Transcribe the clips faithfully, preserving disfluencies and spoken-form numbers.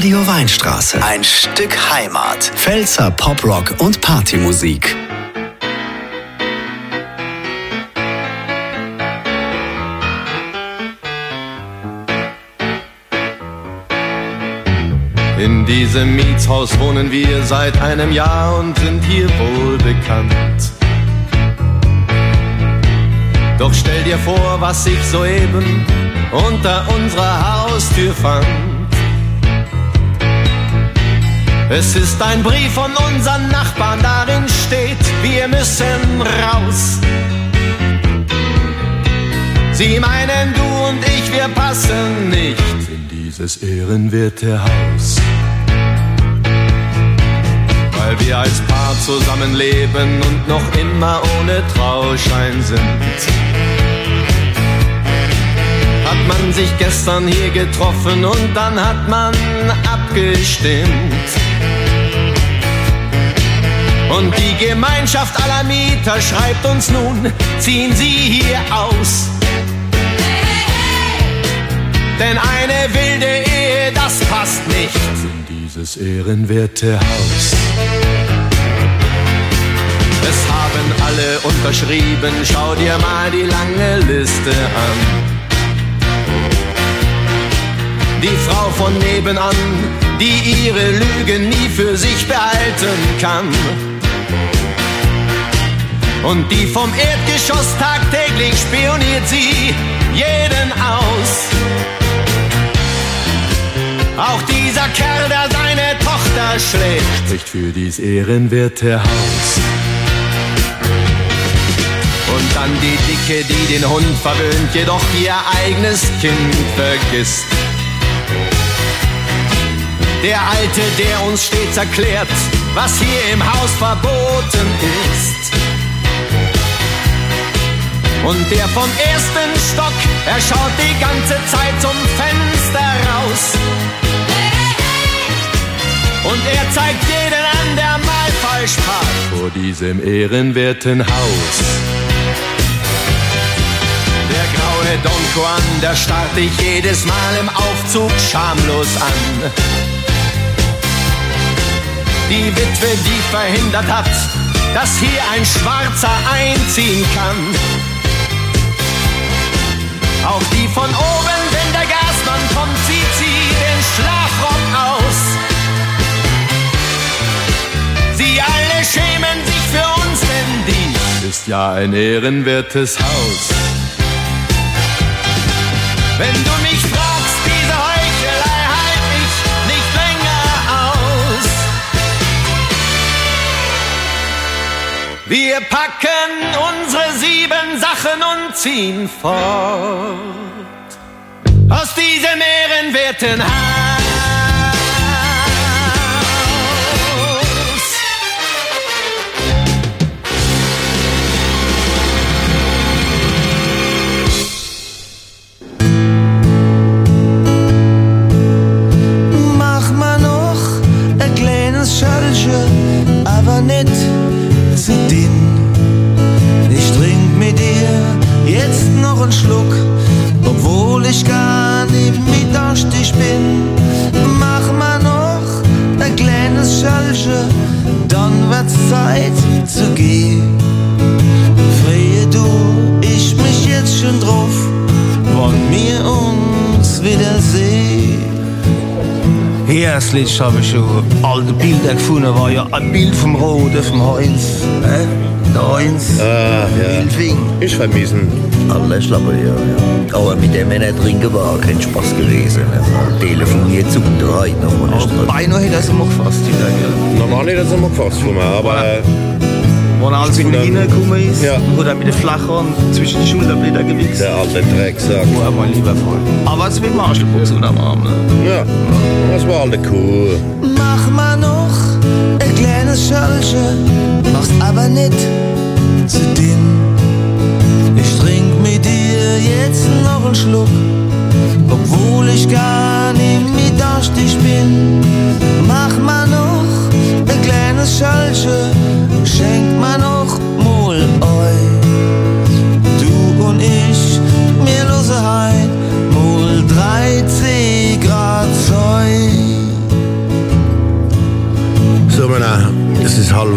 Radio Weinstraße. Ein Stück Heimat. Pfälzer Poprock und Partymusik. In diesem Mietshaus wohnen wir seit einem Jahr und sind hier wohl bekannt. Doch stell dir vor, was ich soeben unter unserer Haustür fand. Es ist ein Brief von unseren Nachbarn, darin steht, wir müssen raus. Sie meinen, du und ich, wir passen nicht in dieses ehrenwerte Haus. Weil wir als Paar zusammenleben und noch immer ohne Trauschein sind. Hat man sich gestern hier getroffen und dann hat man abgestimmt. Und die Gemeinschaft aller Mieter schreibt uns nun, ziehen Sie hier aus. Denn eine wilde Ehe, das passt nicht in dieses ehrenwerte Haus. Es haben alle unterschrieben, schau dir mal die lange Liste an. Die Frau von nebenan, die ihre Lügen nie für sich behalten kann. Und die vom Erdgeschoss tagtäglich spioniert sie jeden aus. Auch dieser Kerl, der seine Tochter schlägt, spricht für dies ehrenwerte Haus. Und dann die Dicke, die den Hund verwöhnt, jedoch ihr eigenes Kind vergisst. Der Alte, der uns stets erklärt, was hier im Haus verboten ist. Und der vom ersten Stock, er schaut die ganze Zeit zum Fenster raus. Und er zeigt jeden an, der mal falsch parkt vor diesem ehrenwerten Haus. Der graue Don Juan, der starrt dich jedes Mal im Aufzug schamlos an. Die Witwe, die verhindert hat, dass hier ein Schwarzer einziehen kann. Auch die von oben, wenn der Gasmann kommt, zieht sie den Schlafrock aus. Sie alle schämen sich für uns, denn dies ist ja ein ehrenwertes Haus. Wenn du mich fragst, diese Heuchelei halt ich nicht länger aus. Wir packen unsere sieben Sachen und ziehen fort aus diesem ehrenwerten Haus. Mach mal noch ein kleines Schallchen, aber nicht zu dünn. Ich trink mit dir jetzt noch einen Schluck, obwohl ich gar nicht mit durstig bin. Mach mal noch ein kleines Schallchen, dann wird's Zeit zu gehen. Freue du, ich mich jetzt schon drauf, wann wir uns wiedersehen. Erstlich habe ich schon alte Bilder gefunden, war ja ein Bild vom Rot, vom Heinz. Hä? Der Heinz? Ah, ja. Wildfing. Ich vermisse ihn. Alle Schlapper, ja, ja. Aber mit dem, wenn er trinken war, kein Spaß gewesen. Telefoniert zu drei noch mal nicht. Aber beinahe hätte er es immer gefasst, die da, ja. Normal hätte er es immer gefasst von mir, aber... Äh, Wenn er als von hinten gekommen ist, ja. hat er mit den Flachern zwischen die Schulterblätter gewichst. Der alte Drecksack. Oh, mein lieber Freund. Aber es wird Marschelbuchs unterm Arm, ne? Ja, das war alte Kuh. Mach mal noch ein kleines Schallchen, mach's aber nicht zu dünn. Ich trink mit dir jetzt noch einen Schluck, obwohl ich gar nicht mit durstig bin. Mach mal noch ein kleines Schallchen, schenk mal noch mal eu. Du und ich, mir lose heim, mal dreizehn Grad Zeug. Männer, es ist halb.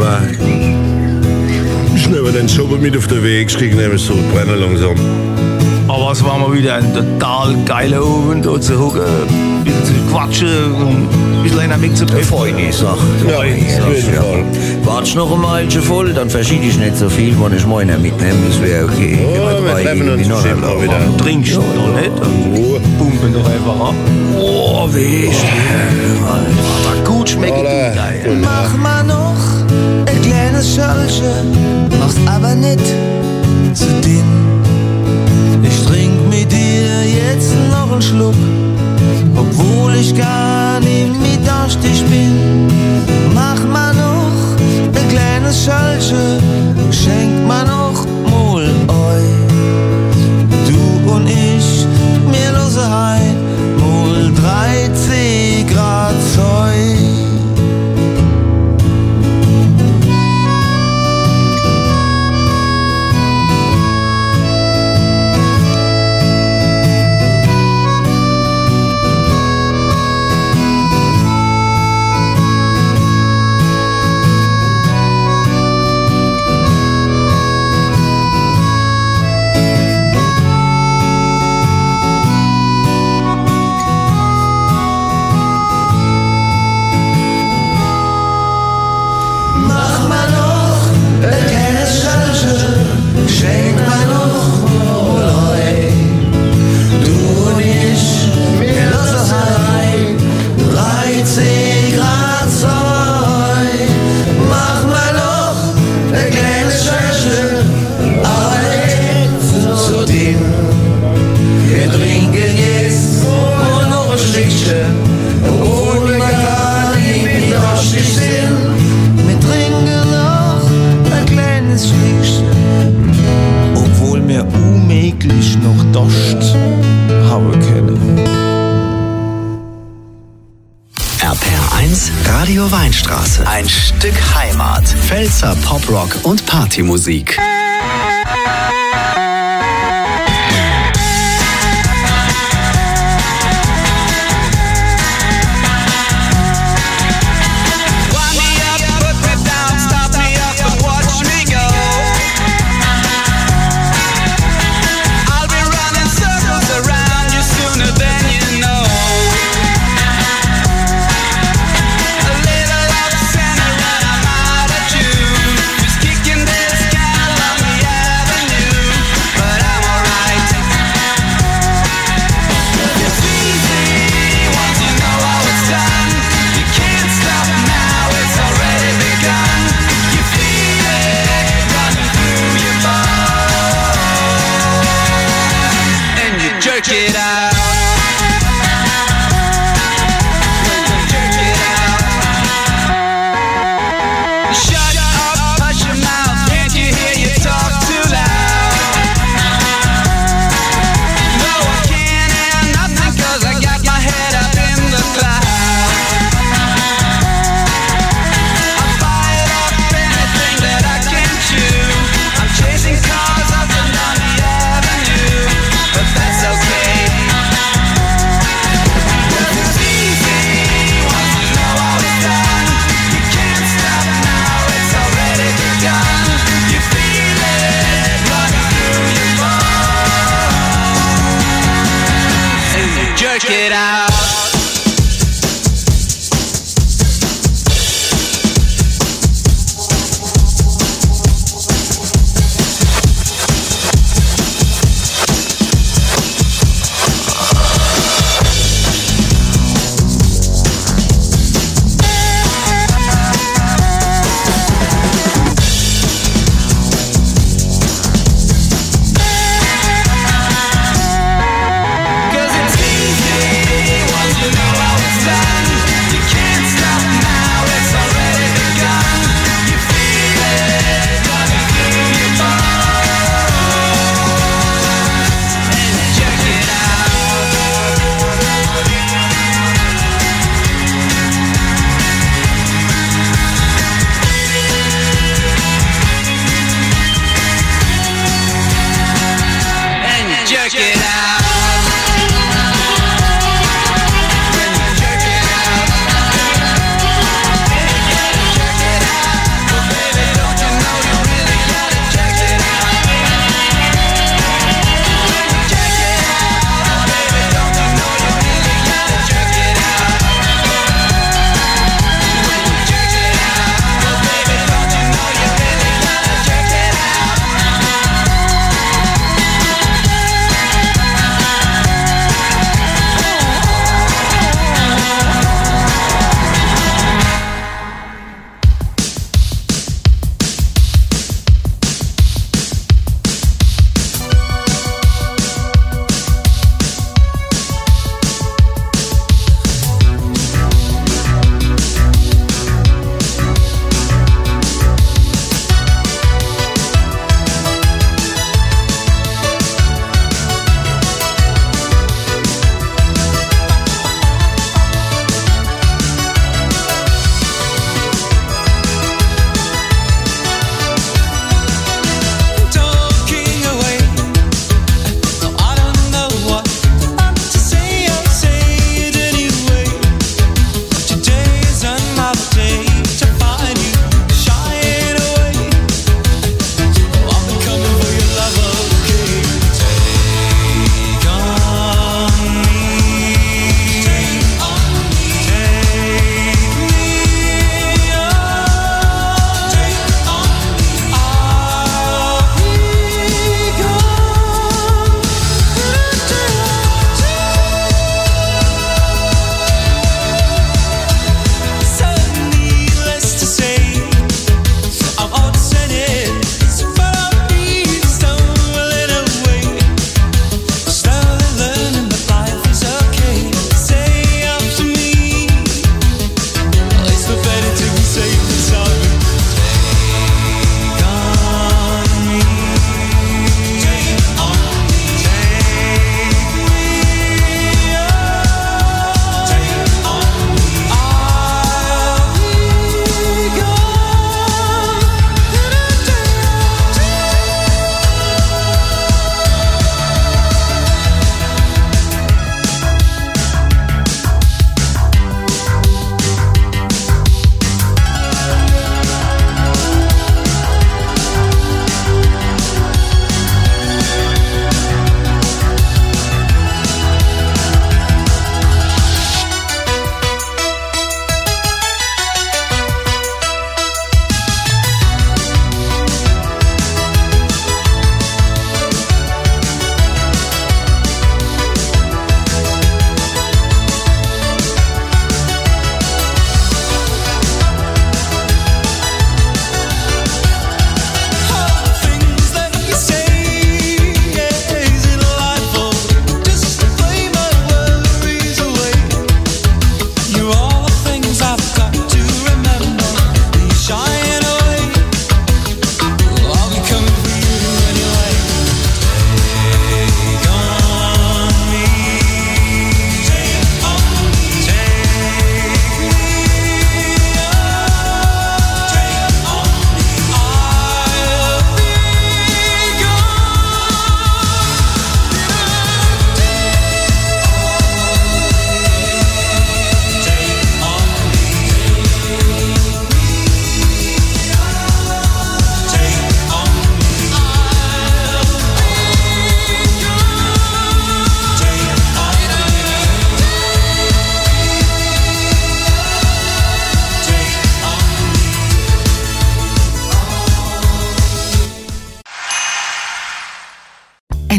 Ich nehme den Job mit auf den Weg, ich kriege nämlich so brennen langsam. Aber es war mal wieder ein total geiler Abend, da zu hocken, ein bisschen zu quatschen und ein bisschen einer Weg zu Eine treffen. feine Sache. Ja, auf jeden Fall. Wart's noch einmal schon voll, dann verschiede ich nicht so viel, wenn ich meiner mitnehme, das wäre okay. Oh, Gehen wir drei treffen uns irgendwie noch bestimmt einmal. auch wieder. Du trinkst ja, doch nicht? Ruhe. Pumpen doch einfach ab. Oh, wie ist Aber gut schmeckt Alter, die geil. guten Tag. Mach mal noch ein kleines Schallchen, mach's aber nicht zu dünn. Ich trink mit dir jetzt noch einen Schluck, obwohl ich gar nicht mit durstig bin. Mach mal noch ein kleines Schallchen, schenk mal noch mal eu. Du und ich, mir lose heim, mal dreizehn Grad Zeug. Radio Weinstraße. Ein Stück Heimat. Pfälzer Poprock und Partymusik.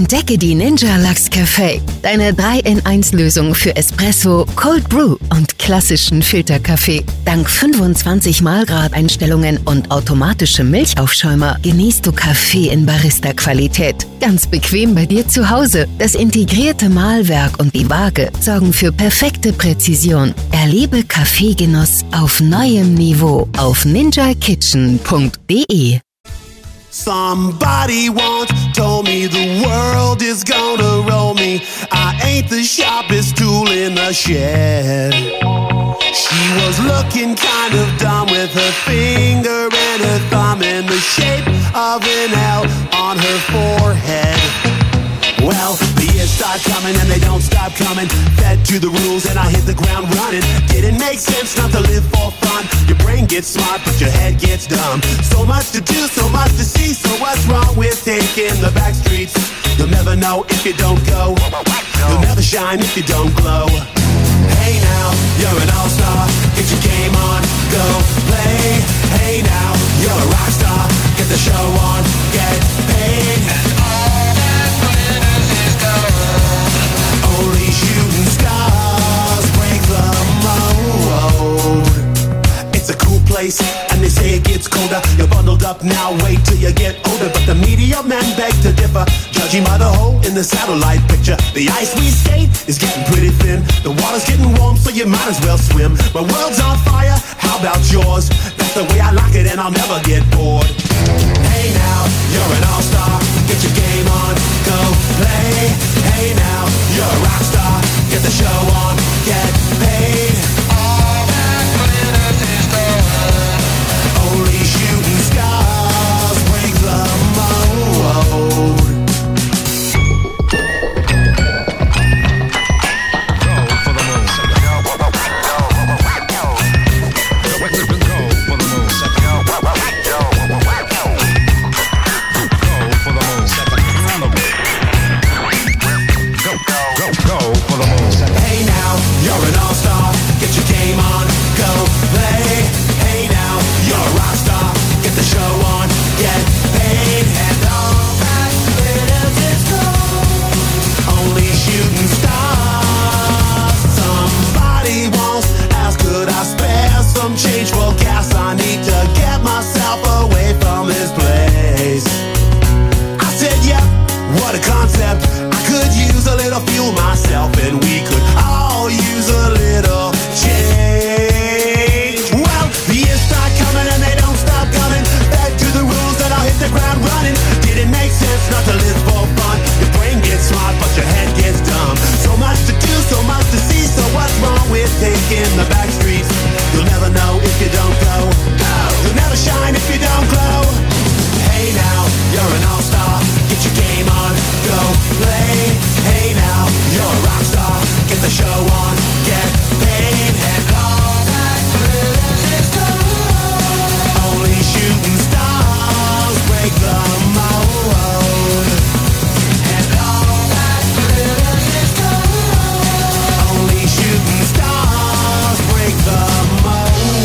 Entdecke die Ninja Luxe Café, deine drei in eins Lösung für Espresso, Cold Brew und klassischen Filterkaffee. Dank fünfundzwanzig Malgrad-Einstellungen und automatischem Milchaufschäumer genießt du Kaffee in Barista-Qualität. Ganz bequem bei dir zu Hause. Das integrierte Mahlwerk und die Waage sorgen für perfekte Präzision. Erlebe Kaffeegenuss auf neuem Niveau auf ninja kitchen punkt de. Somebody once told me the world is gonna roll me. I ain't the sharpest tool in the shed. She was looking kind of dumb with her finger and her thumb in the shape of an L on her forehead. Well, the years start coming and they don't stop coming. Fed to the rules and I hit the ground running. Didn't make sense not to live for fun. Your brain gets smart but your head gets dumb. So much to do, so much to see. So what's wrong with taking the back streets? You'll never know if you don't go. You'll never shine if you don't glow. Hey now, you're an all-star. Get your game on, go play. Hey now, you're a rock star. Get the show on, get paid. And all that glitters is gold. Only shooting stars break the mold. It's a cool place, and they say it gets colder. You're bundled up now, wait till you get older. But the media men beg to differ, judging by the hole in the satellite picture. The ice we skate is getting pretty thin. The water's getting warm, so you might as well swim. My world's on fire, how about yours? That's the way I like it, and I'll never get bored. Hey now, you're an all-star. Get your game on, go play. Hey now, you're a rock star. Get the show on, get paid. All that glitters is gold. Only shooting stars break the mold. Change for gas, I need to get myself away from this place. I said, yeah, what a concept. I could use a little fuel myself, and we could all use a little change. Well, the years start coming and they don't stop coming. Back to the rules and I'll hit the ground running. Didn't make sense not to live for fun. Your brain gets smart but your head gets dumb. So much to do, so much to see. So what's wrong with taking the back streets? You'll never know if you don't go. You'll never shine if you don't glow. Hey now, you're an all-star. Get your game on, go play. Hey now, you're a rock star. Get the show on, get paid. And all that glitters is gold. Only shooting stars break the mold. And all that glitters is gold. Only shooting stars break the mold.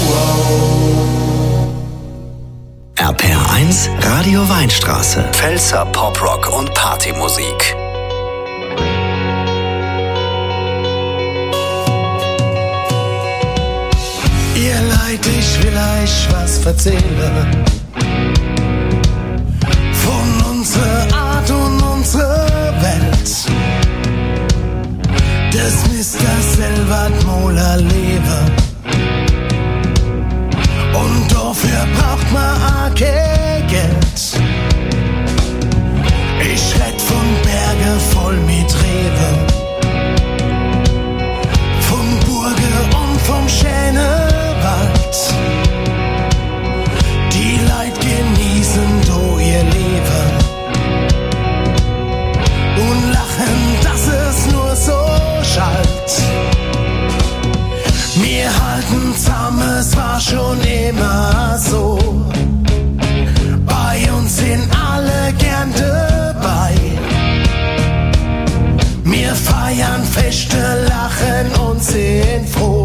R P R eins Radio Weinstraße. Pfälzer Poprock und Partymusik. Ihr Leid, ich will euch was erzählen von unserer Art und unserer Welt. Das Mister selber mal erleben. Und dafür braucht man auch kein Geld. Ich red von Berge voll mit Rewe, von Burge und vom Schänewald. Die Leute genießen do ihr Leben und lachen, dass es nur so schallt. Wir halten zusammen, es war schon immer so. Bei uns sind alle gern dabei. Wir feiern Feste, lachen und sind froh.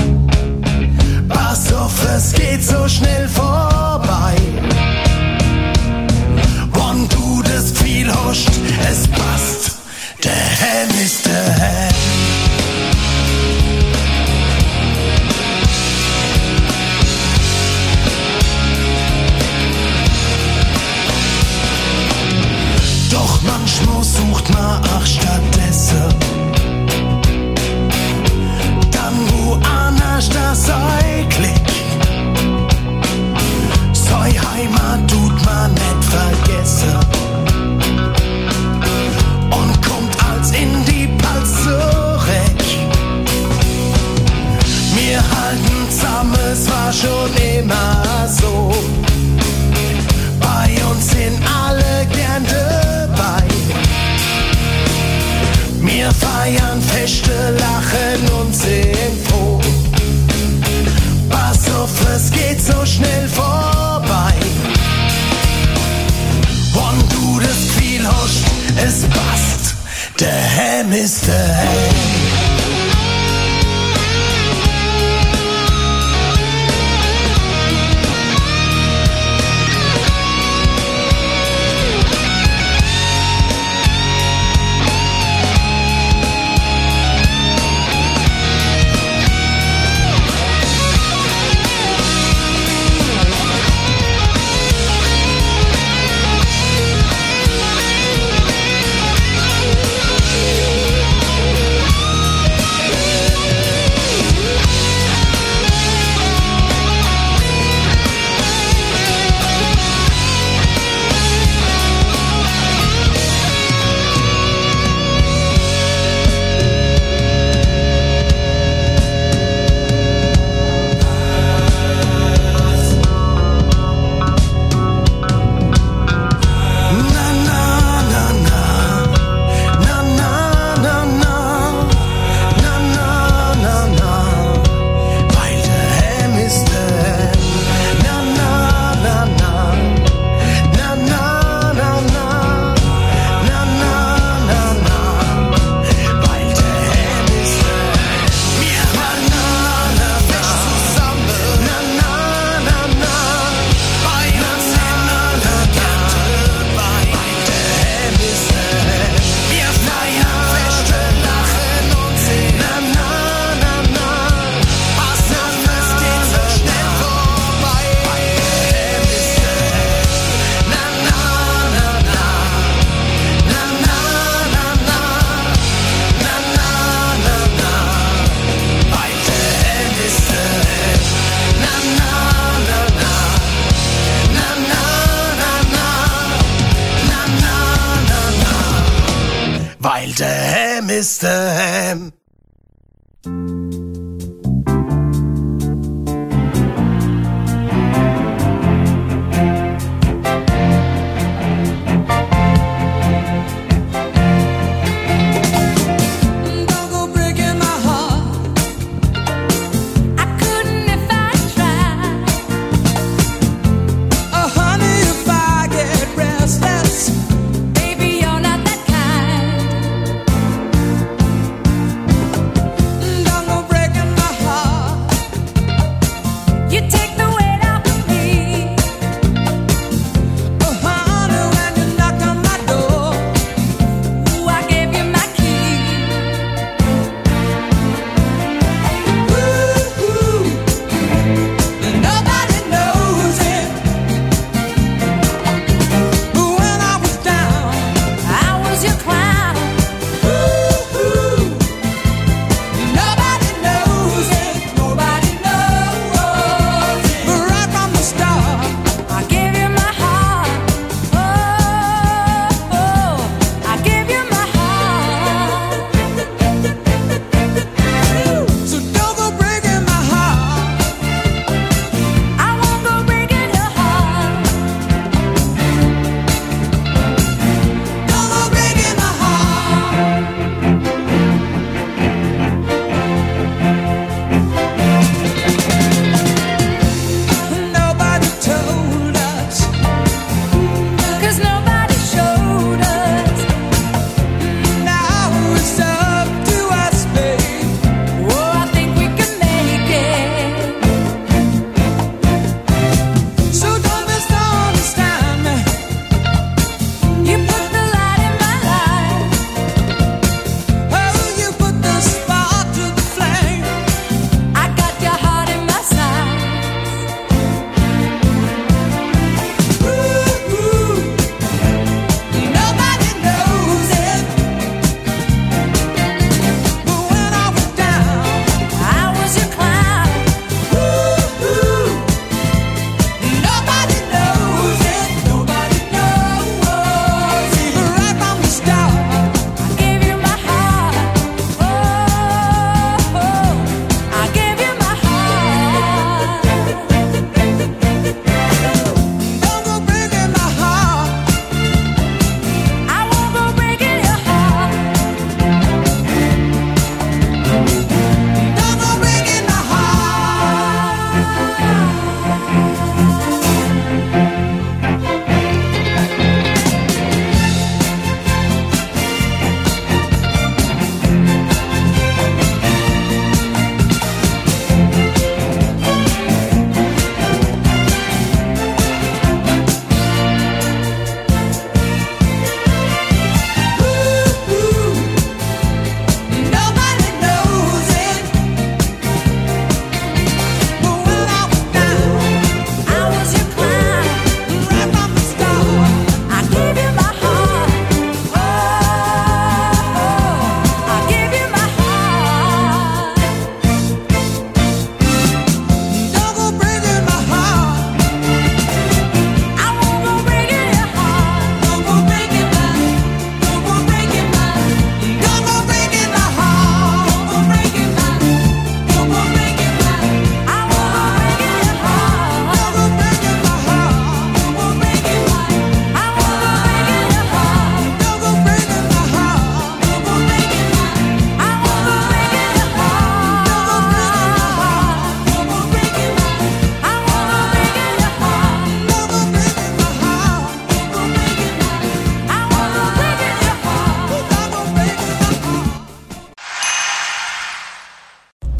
Pass auf, es geht so schnell vorbei. Und du das viel huscht, es passt schon immer so. Bei uns sind alle gern dabei. Wir feiern Feste, lachen und sind froh. Pass auf, es geht so schnell vorbei. Und du das Gefühl hast, es passt, der Helm ist der Helm. Weil der Helm ist der Helm.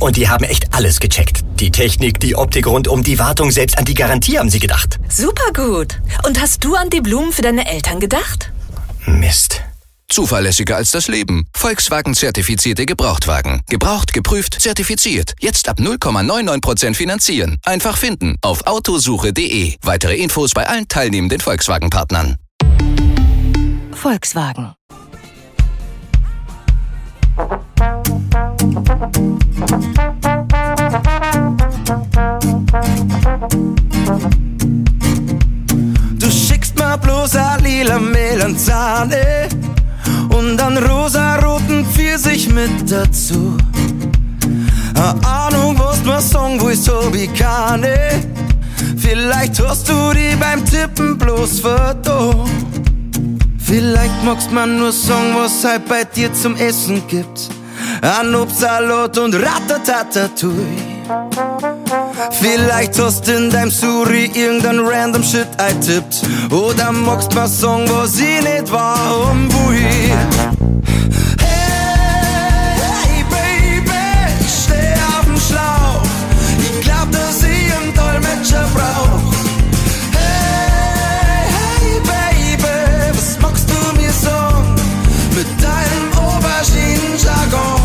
Und die haben echt alles gecheckt. Die Technik, die Optik rundum, die Wartung, selbst an die Garantie haben sie gedacht. Super gut. Und hast du an die Blumen für deine Eltern gedacht? Mist. Zuverlässiger als das Leben. Volkswagen-zertifizierte Gebrauchtwagen. Gebraucht, geprüft, zertifiziert. Jetzt ab null Komma neunundneunzig Prozent finanzieren. Einfach finden auf autosuche punkt de. Weitere Infos bei allen teilnehmenden Volkswagen-Partnern. Volkswagen. Du schickst mir bloß a lila Melanzane und einen rosaroten Pfirsich mit dazu. A Ahnung, was mir sagen willst, hab ich keine. Vielleicht hast du die beim Tippen bloß verdocht. Vielleicht magst man nur sagen, was halt bei dir zum Essen gibt. Ein Obstsalat und Ratatatatouille. Vielleicht hast du in deinem Suri irgendein random Shit eintippt. Oder magst mal sagen, was ich nicht warum will. Hey, hey Baby, ich steh auf dem Schlauch. Ich glaub, dass ich einen Dolmetscher brauch. Hey, hey Baby, was magst du mir sagen mit deinem Auberginen-Jargon?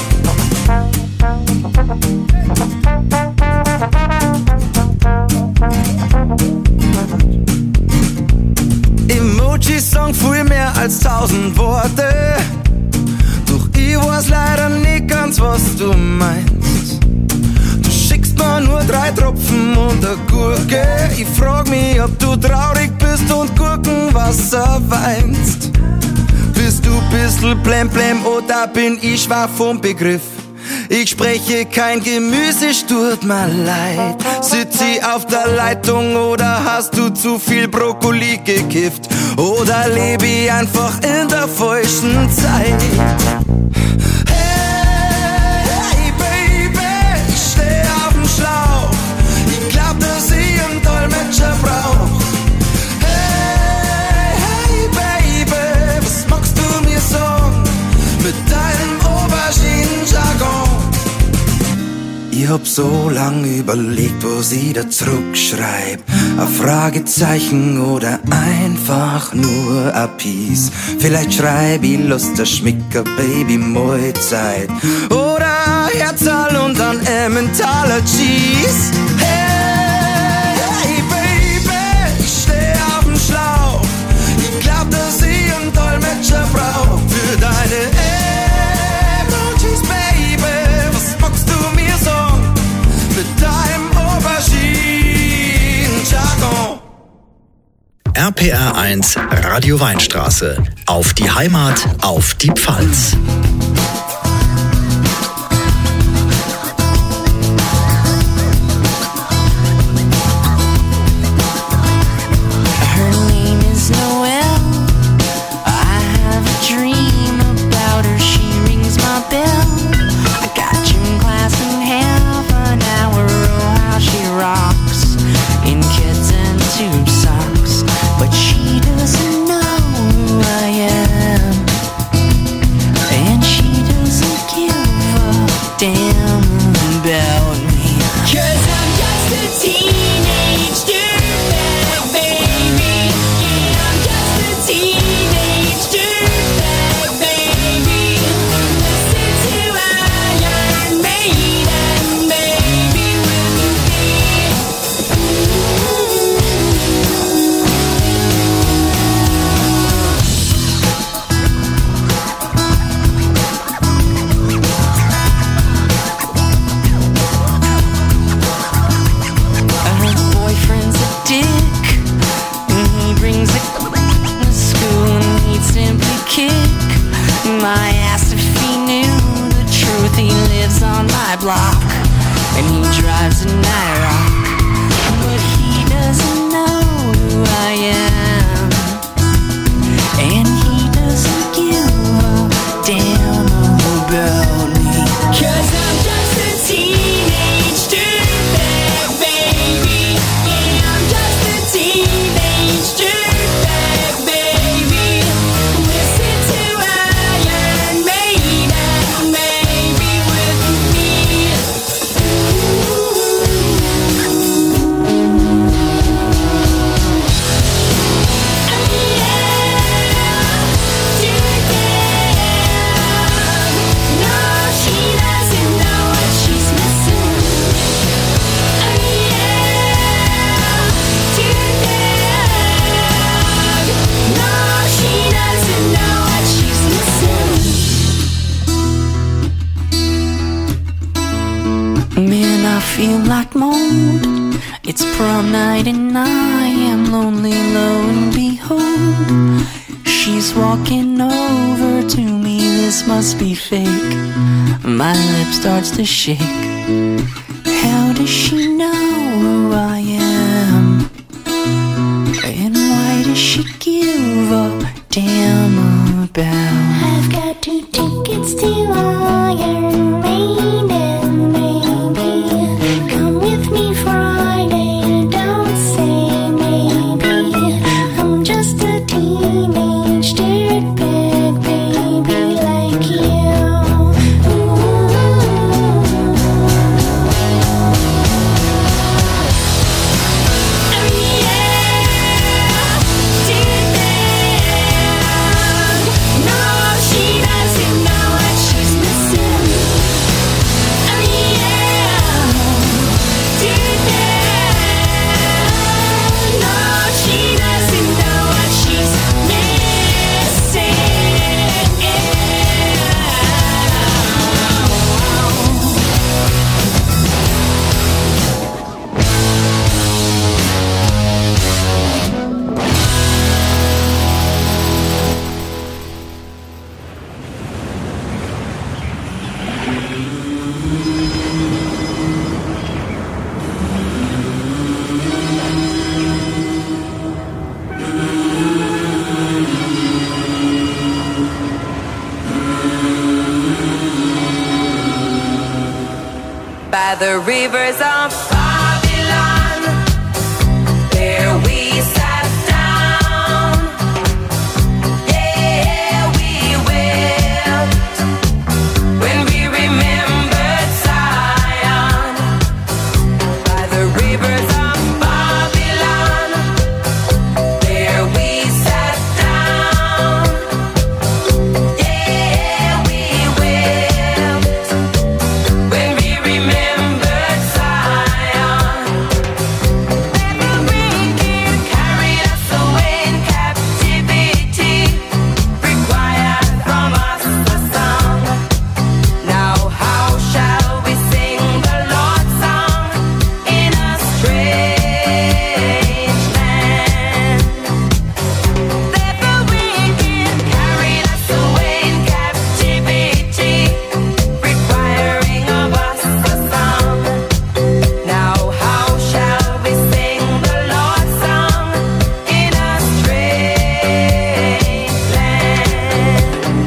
Emojis sagen viel mehr als tausend Worte. Doch ich weiß leider nicht ganz, was du meinst. Du schickst mir nur drei Tropfen und eine Gurke. Ich frag mich, ob du traurig bist und Gurkenwasser weinst. Bist du bissl blem blem oder bin ich schwach vom Begriff? Ich spreche kein Gemüse, es tut mir leid. Sitz ich auf der Leitung oder hast du zu viel Brokkoli gekifft? Oder lebe ich einfach in der falschen Zeit? Hey, hey Baby, ich steh auf dem Schlauch. Ich glaub, dass ich einen Dolmetscher brauch. Hey, hey Baby, was magst du mir sagen mit deinem Auberginen-Jargon? Ich hab so lang überlegt, was ich da zurückschreib. Ein Fragezeichen oder einfach nur ein Piece. Vielleicht schreib ich Lust der Schmicker, Baby, Mahlzeit. Oder Herzal und ein Emmentaler Cheese. Hey, hey Baby, ich steh auf dem Schlauch. Ich glaub, dass ich einen Dolmetscher brauch für deine Emojis, Baby. Was magst du mir sagen mit deinem Auberginen-Jargon? R P R eins Radio Weinstraße. Auf die Heimat, auf die Pfalz. She doesn't know who I am, and she feel like mold. It's prom night and I am lonely, lo and behold, she's walking over to me, this must be fake. My lip starts to shake. How does she know who I am? And why does she give a damn about? I've got two tickets to Iron Maiden, baby. Come with me Friday, don't say maybe. I'm just a teenage dirtbag baby like you. By the rivers of Babylon, there we sat down. Yeah, we wept when we remembered Zion. By the rivers of Babylon, there we sat down. Yeah, we wept when we remembered Zion. Never wicked carried us away in captivity, required from us a song. Now how shall we sing the Lord's song in a strange land? Never wicked carried us away in captivity, requiring of us a song. Now how shall we sing the Lord's song in a strange land?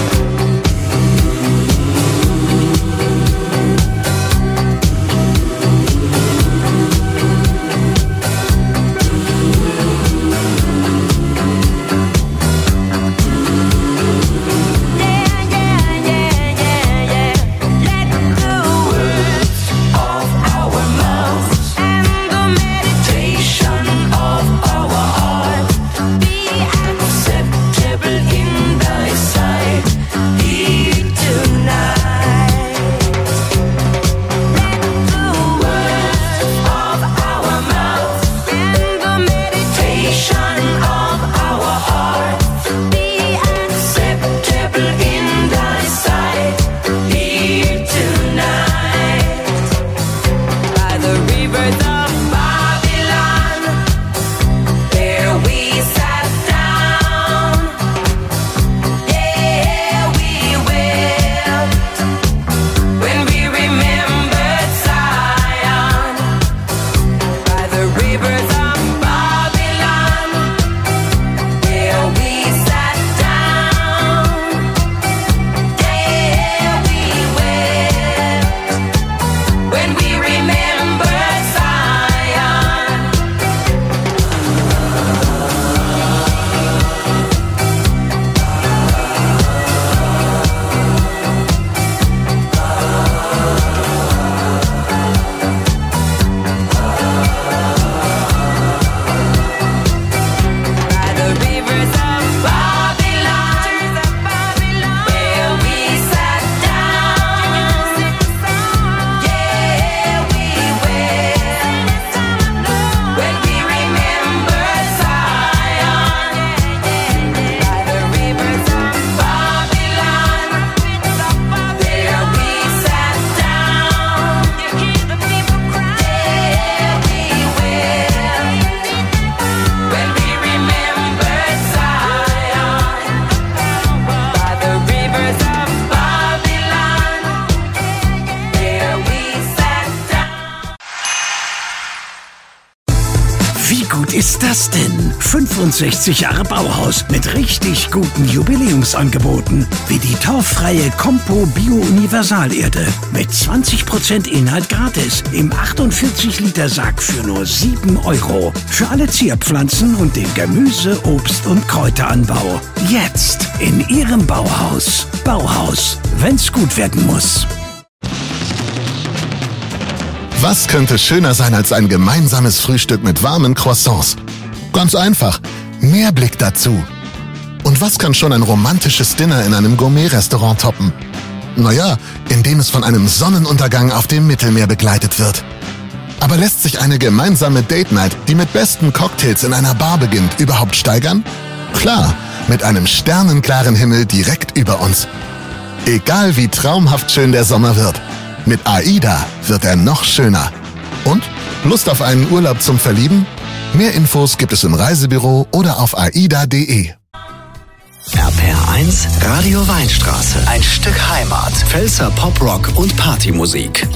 Let the words of our mouths and the meditation of our heart be acceptable in thy sight, here tonight. Let the words of our mouths and the meditation of our heart be acceptable in thy sight, here tonight. By the rivers of Babylon, there we sat down. Yeah, we wept when we remembered Zion. By the rivers of Babylon, there we sat down. Yeah, we wept when we remembered Zion. Wie gut ist das denn? fünfundsechzig Jahre Bauhaus mit richtig guten Jubiläumsangeboten. Wie die torffreie Compo Bio Universalerde. Mit zwanzig Prozent Inhalt gratis. Im achtundvierzig Liter Sack für nur sieben Euro. Für alle Zierpflanzen und den Gemüse-, Obst- und Kräuteranbau. Jetzt in Ihrem Bauhaus. Bauhaus, wenn's gut werden muss. Was könnte schöner sein als ein gemeinsames Frühstück mit warmen Croissants? Ganz einfach, mehr Blick dazu. Und was kann schon ein romantisches Dinner in einem Gourmet-Restaurant toppen? Naja, indem es von einem Sonnenuntergang auf dem Mittelmeer begleitet wird. Aber lässt sich eine gemeinsame Date-Night, die mit besten Cocktails in einer Bar beginnt, überhaupt steigern? Klar, mit einem sternenklaren Himmel direkt über uns. Egal wie traumhaft schön der Sommer wird. Mit AIDA wird er noch schöner. Und? Lust auf einen Urlaub zum Verlieben? Mehr Infos gibt es im Reisebüro oder auf aida punkt de. R P R eins Radio Weinstraße. Ein Stück Heimat. Pfälzer Poprock und Partymusik.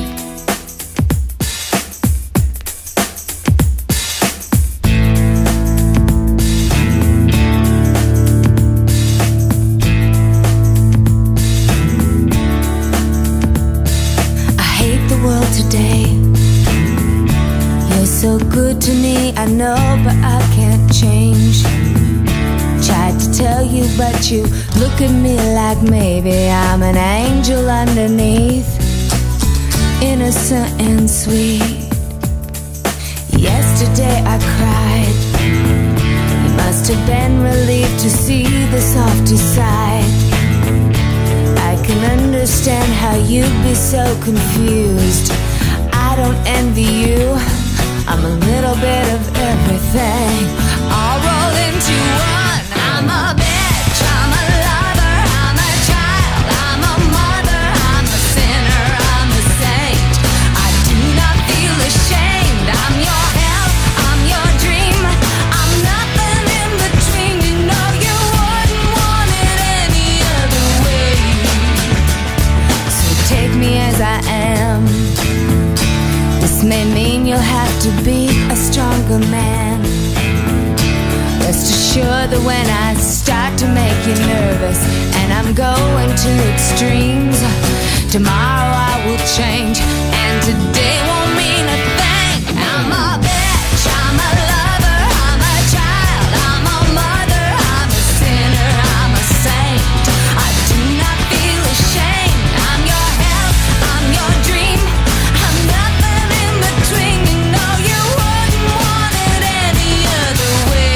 So good to me, I know, but I can't change. Tried to tell you, but you look at me like maybe I'm an angel underneath, innocent and sweet. Yesterday I cried. You must have been relieved to see the softer side. I can understand how you'd be so confused. I don't envy you. I'm a little bit of everything, all rolled into one. I'm a bitch, I'm a lover, I'm a child, I'm a mother, I'm a sinner, I'm a saint. I do not feel ashamed. I'm your hell, I'm your dream. I'm nothing in between. You know you wouldn't want it any other way. So take me as I am. This may mean you'll have to be a stronger man. Rest assured that when I start to make you nervous and I'm going to extremes, tomorrow I will change and today won't mean a thing. I'm a bitch, I'm a lover, I'm a child, I'm a mother, I'm a sinner, I'm a saint. I do not feel ashamed. I'm your hell, I'm your dream. I'm nothing in between. You know you wouldn't want it any other way.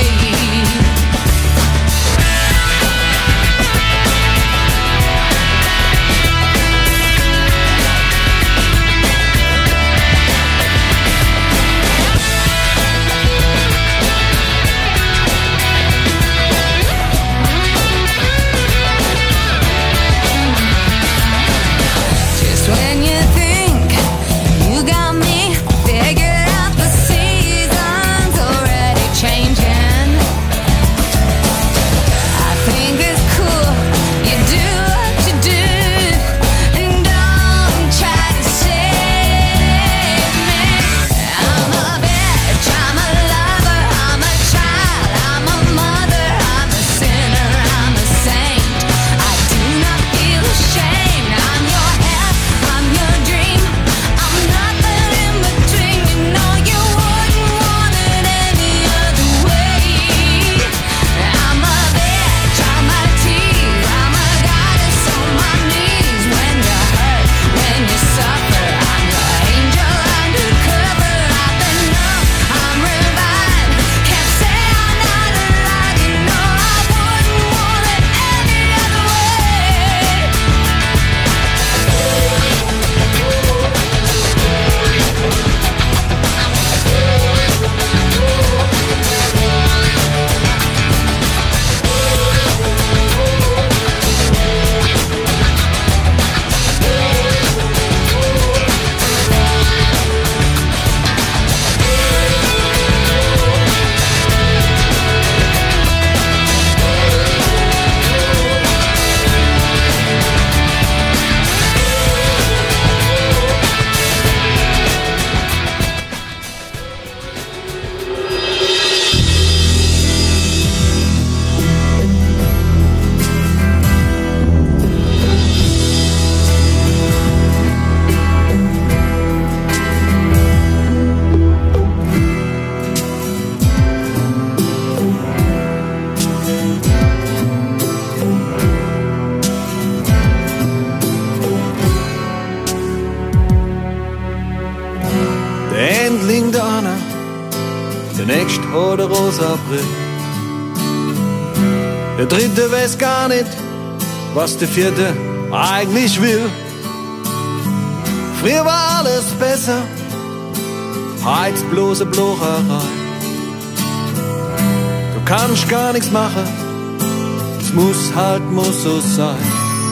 der nächste oder rosa April. Der dritte weiß gar nicht, was der vierte eigentlich will. Früher war alles besser, heizt bloße Blocherei. Du kannst gar nichts machen, es muss halt, muss so sein.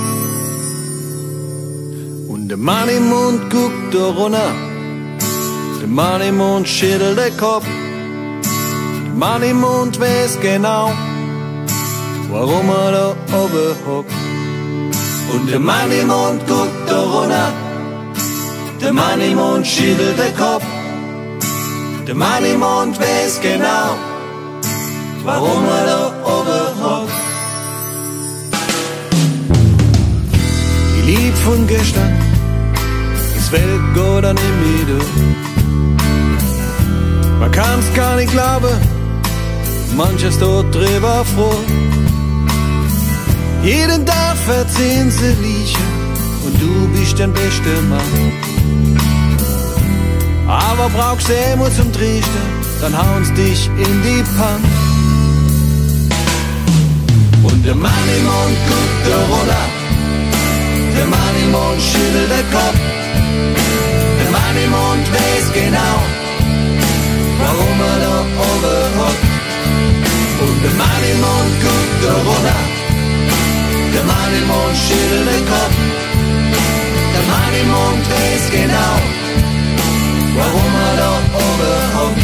Und der Mann im Mund guckt da runter, der Mann im Mund schüttelt den Kopf. Der Mann im Mund weiß genau, warum er da oben hockt. Und der Mann im Mund guckt da runter, der Mann im Mund schüttelt den Kopf. Der Mann im Mund weiß genau, warum er da oben hockt. Die Liebe von gestern, das Welt geht dann nicht mehr. Man kann's gar nicht glauben, manches dort drüber froh. Jeden Tag verziehen sie Lieche und du bist der beste Mann. Aber brauchst du immer zum Trichten, dann hauen's dich in die Pann. Und der Mann im Mund guckt da runter, der Mann im Mund schüttelt den Kopf. Der Mann im Mund weiß genau, warum er da oben hockt. Und der Mann im Mund guckt da runter, der Mann im Mund schüttelt den Kopf. Der Mann im Mund weiß genau, warum er da oben hockt.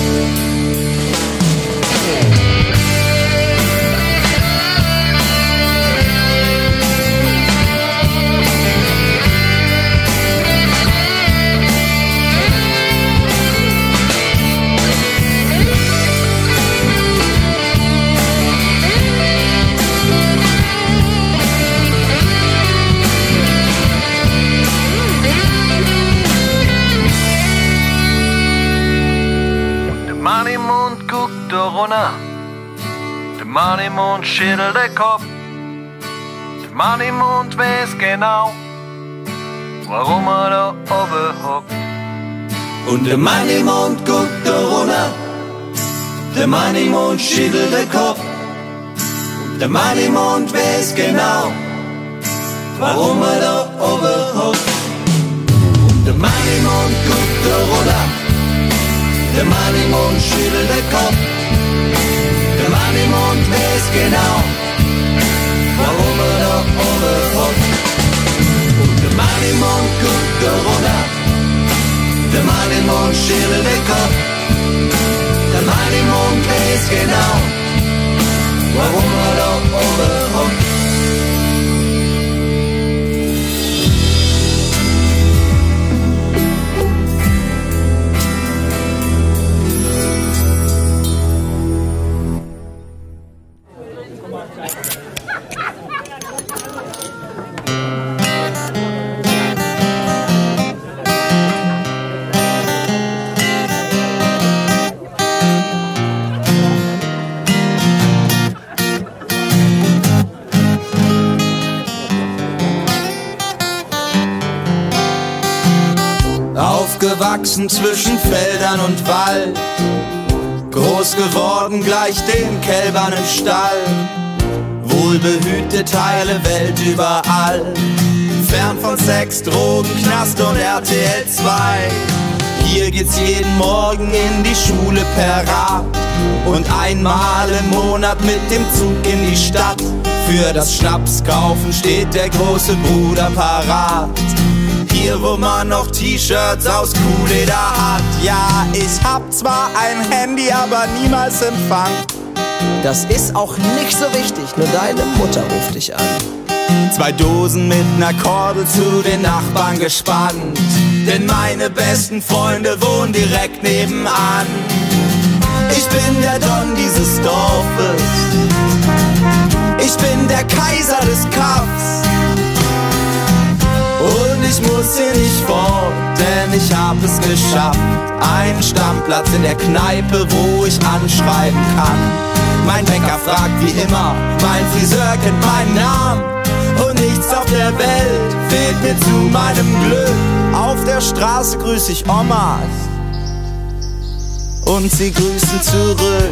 Runter. Der Mann im Mund schüttelt den Kopf. Der Mann im Mund weiß genau, warum er da oben hockt. Und der Mann im Mund guckt da runter. Der Mann im Mund schüttelt den Kopf. Der Mann im Mund weiß genau, warum er da oben hockt. Und der Mann im Mund guckt da runter. Der Mann im Mund schüttelt den Kopf. Der Mann im Mund weiß genau, warum er da oben hockt. Und der Mann im Mund guckt da runter. Der Mann im Mund schüttelt den Kopf. Der Mann im Mund weiß genau, warum er da oben hockt. Aufgewachsen zwischen Feldern und Wald, groß geworden gleich den Kälbern im Stall, wohlbehütet heile Welt überall, fern von Sex, Drogen, Knast und R T L zwei. Hier geht's jeden Morgen in die Schule per Rad und einmal im Monat mit dem Zug in die Stadt. Für das Schnapskaufen steht der große Bruder parat. Hier, wo man noch T-Shirts aus Kuhleder hat. Ja, ich hab zwar ein Handy, aber niemals Empfang. Das ist auch nicht so wichtig, nur deine Mutter ruft dich an. Zwei Dosen mit ner Kordel zu den Nachbarn gespannt, denn meine besten Freunde wohnen direkt nebenan. Ich bin der Don dieses Dorfes, ich bin der Kaiser des Kaffs. Und ich muss hier nicht fort, denn ich hab es geschafft. Einen Stammplatz in der Kneipe, wo ich anschreiben kann. Mein Bäcker fragt wie immer, mein Friseur kennt meinen Namen. Und nichts auf der Welt fehlt mir zu meinem Glück. Auf der Straße grüß ich Omas und sie grüßen zurück.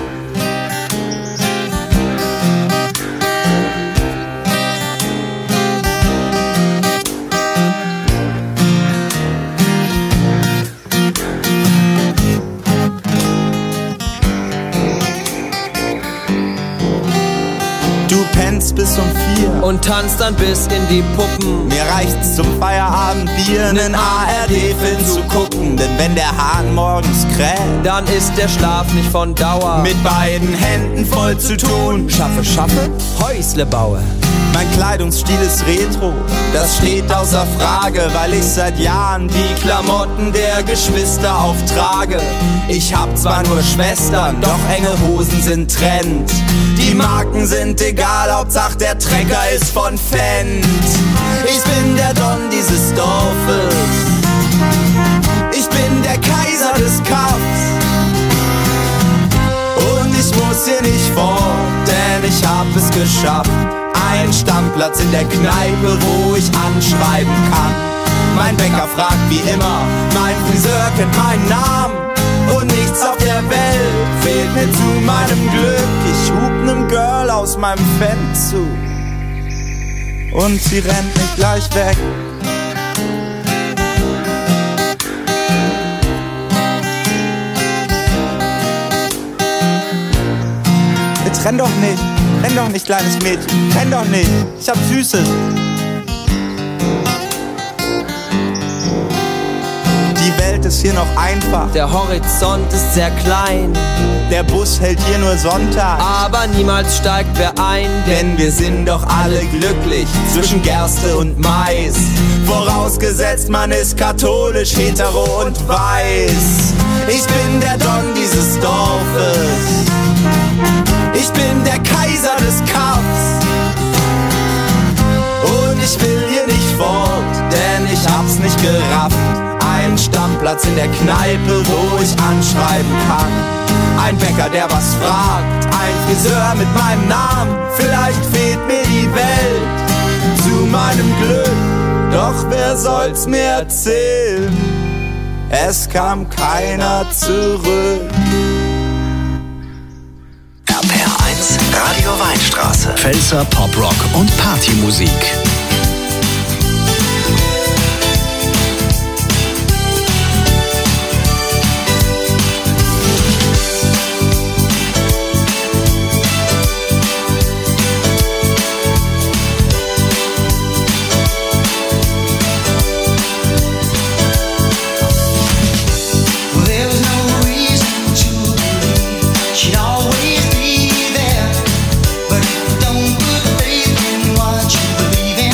Du pennst bis um vier und tanzt dann bis in die Puppen. Mir reicht's zum Feierabendbier, nen A R D-Film zu gucken. Denn wenn der Hahn morgens kräht, dann ist der Schlaf nicht von Dauer. Mit beiden Händen voll zu tun. Schaffe, schaffe, Häusle baue. Mein Kleidungsstil ist retro, das steht außer Frage, weil ich seit Jahren die Klamotten der Geschwister auftrage. Ich hab zwar nur Schwestern, doch enge Hosen sind Trend. Die Marken sind egal, Hauptsache der Trecker ist von Fendt. Ich bin der Don dieses Dorfes, ich bin der Kaiser des Kaffs. Und ich muss hier nicht fort, denn ich hab es geschafft. Ein Stammplatz in der Kneipe, wo ich anschreiben kann. Mein Bäcker fragt wie immer, mein Friseur kennt meinen Namen. Und nichts auf der Welt fehlt mir zu meinem Glück. Ich hub nem Girl aus meinem Fendt zu und sie rennt nicht gleich weg. Jetzt renn doch nicht, renn doch nicht, kleines Mädchen, renn doch nicht, ich hab Süßes. Die Welt ist hier noch einfach, der Horizont ist sehr klein. Der Bus hält hier nur Sonntag, aber niemals steigt wer ein. Denn wir sind doch alle glücklich zwischen Gerste und Mais. Vorausgesetzt, man ist katholisch, hetero und weiß. Ich bin der Don dieses Dorfes, ich bin der Kaiser des Kaffs. Und ich will hier nicht fort, denn ich hab's nicht gerafft. Ein Stammplatz in der Kneipe, wo ich anschreiben kann. Ein Bäcker, der was fragt, ein Friseur mit meinem Namen. Vielleicht fehlt mir die Welt zu meinem Glück, doch wer soll's mir erzählen? Es kam keiner zurück. R P R eins Radio Weinstraße. Pfälzer Poprock und Partymusik. Always be there, but don't put faith in what you believe in.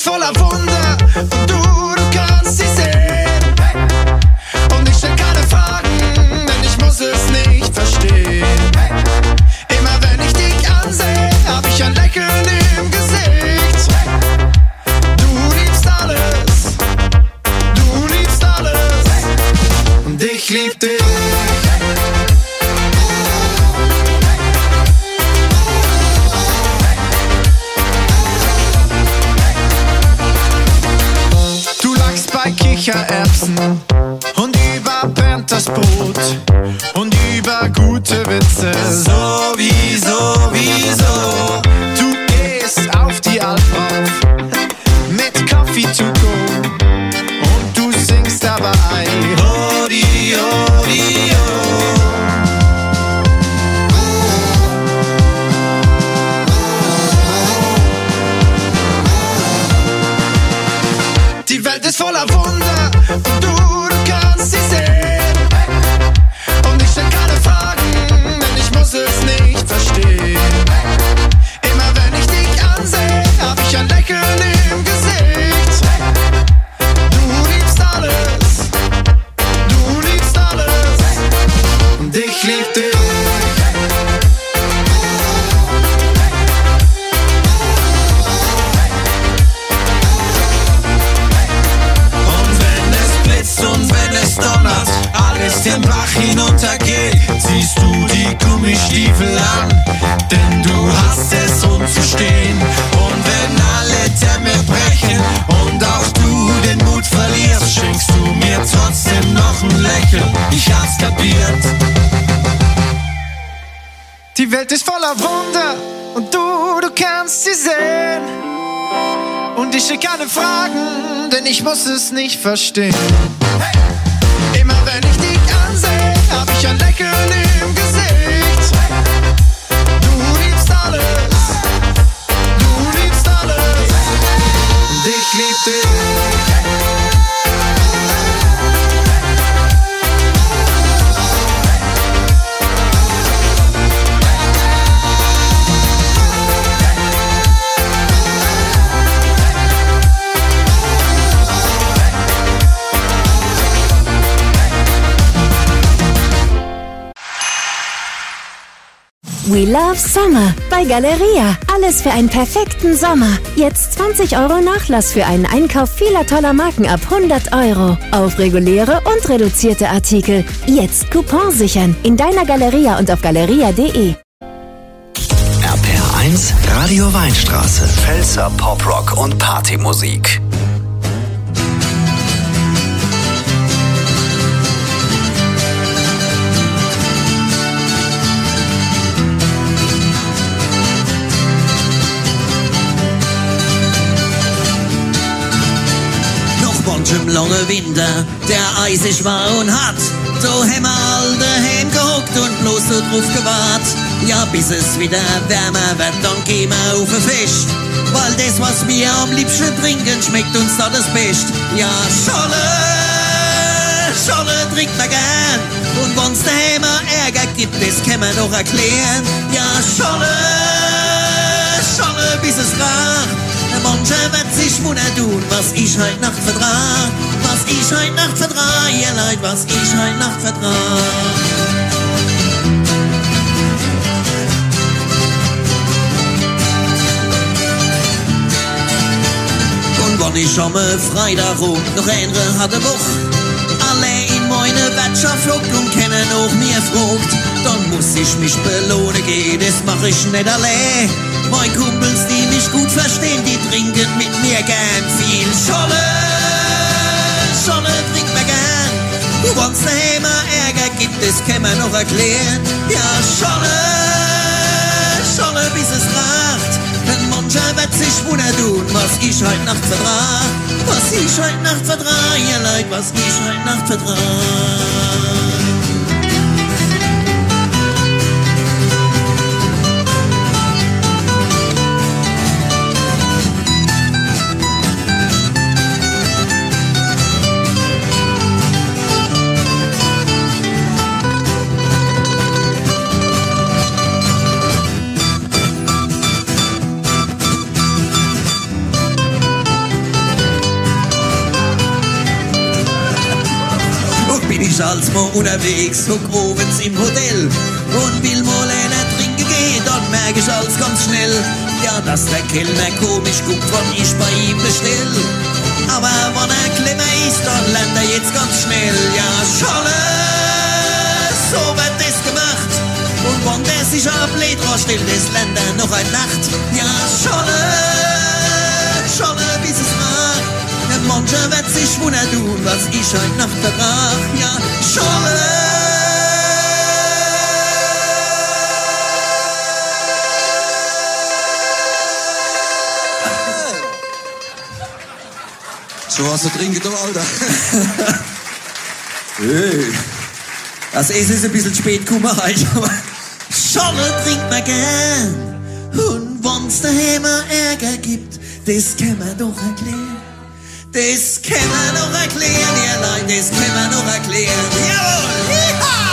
ist voller Wunder und du, du kannst sie sehen. Und ich stell keine Fragen, denn ich muss es nicht verstehen. Immer wenn ich dich ansehe, hab ich ein Lächeln im Gesicht. Du liebst alles, du liebst alles und ich lieb dich. Kichererbsen und über Panthers Brot und über gute Witze. Sowieso, wieso? Du gehst auf die Alp rauf mit Coffee to go und du singst dabei Hodi, Hodi, oh. Die Welt ist voller Wunder und du, du kannst sie sehen. Und ich stell keine Fragen, denn ich muss es nicht verstehen. Immer wenn ich dich ansehe, hab ich ein Lächeln im Gesicht. Du liebst alles, du liebst alles und ich lieb dich. Und wenn es donnert, alles den Bach hinuntergeht, ziehst du die Gummistiefel an, denn du hast es umzustehen. Und wenn alle Dämme brechen und auch du den Mut verlierst, schenkst du mir trotzdem noch ein Lächeln, ich hab's kapiert. Die Welt ist voller Wunder und du, du kannst sie sehen. Und ich stell keine Fragen, denn ich muss es nicht verstehen. Hey! Immer wenn ich dich ansehe, hab ich ein Lächeln im Gesicht. Du liebst alles, du liebst alles und ich lieb dich. We love Summer bei Galeria. Alles für einen perfekten Sommer. Jetzt zwanzig Euro Nachlass für einen Einkauf vieler toller Marken ab hundert Euro. Auf reguläre und reduzierte Artikel. Jetzt Coupon sichern. In deiner Galeria und auf galeria punkt de. R P R eins Radio Weinstraße. Pfälzer Poprock und Partymusik. Im langen Winter, der eisig war und hart, so haben wir all daheim gehockt und bloß so drauf gewahrt. Ja, bis es wieder wärmer wird, dann gehen wir auf ein Fest, weil das, was wir am liebsten trinken, schmeckt uns da das Best. Ja, Scholle, Scholle trinkt man gern, und wenn's daheim Ärger gibt, das kann man doch erklären. Ja, Scholle, Scholle, bis es kracht. Mancher wird sich wundern tun, was ich heut Nacht vertrag. Was ich heut Nacht vertrag, ihr Leid, was ich heut Nacht vertrag. Und wann ich am Freitag rum noch andere hatte Woch, alle in meine Wirtschaft flockt und kennen auch mir frucht, dann muss ich mich belohnen gehen, das mach ich nicht allein. Meine Kumpels, die mich gut verstehen, die trinken mit mir gern viel Scholle. Scholle trinkt man gern. Und wenn's daheim Ärger gibt, das kann man noch erklären. Ja, Scholle, Scholle, bis es kracht. Denn mancher wird sich wundern tun, was ich heut Nacht vertrag. Was ich heut Nacht vertrag, ihr Leid, was ich heut Nacht vertrag. ich als mal unterwegs, hock abends im Hotel und will mal einer trinken gehen, dann merk ich alles ganz schnell, ja, dass der Kellner komisch guckt, wann ich bei ihm bestell. Aber wenn er clever ist, dann lernt er jetzt ganz schnell, ja, Scholle, so wird das gemacht. Und wenn der sich auf Blät stellt, das lernt er noch eine Nacht, ja, Scholle, Scholle, bis es macht. Der mancher wird sich wundern tun, was ich heute Nacht verbrach, ja, Scholle. So was zu trinken, du Alter. Hey. Das Essen ist ein bisschen spät gekommen heute, aber Scholle trinkt man gern. Und wenn's daheim Ärger gibt, das kann man doch erklären. Das kann man doch erklären, ihr Leute, das kann man doch erklären. Jawohl! Yeehaw!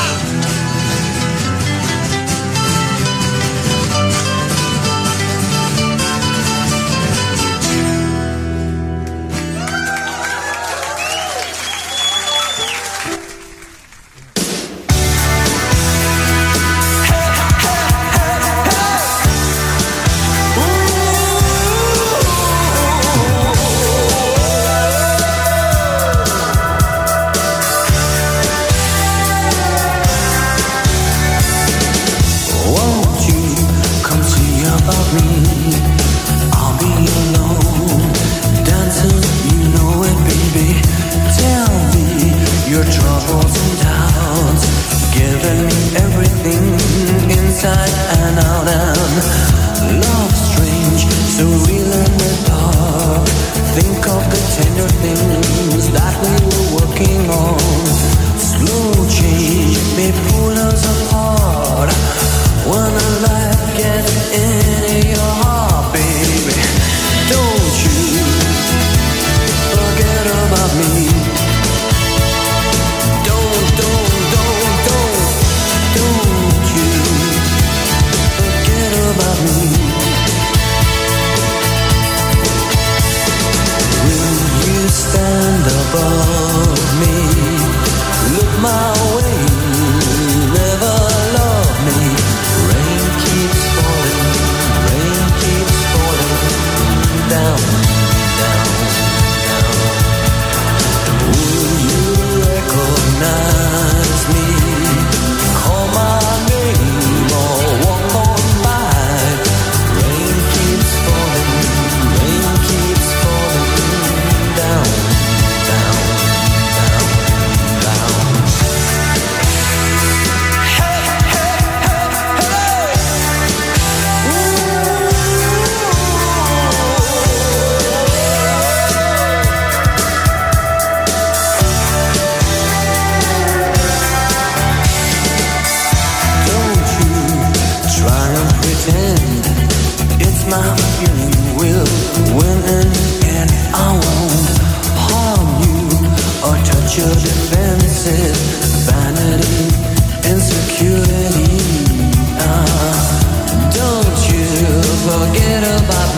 Forget about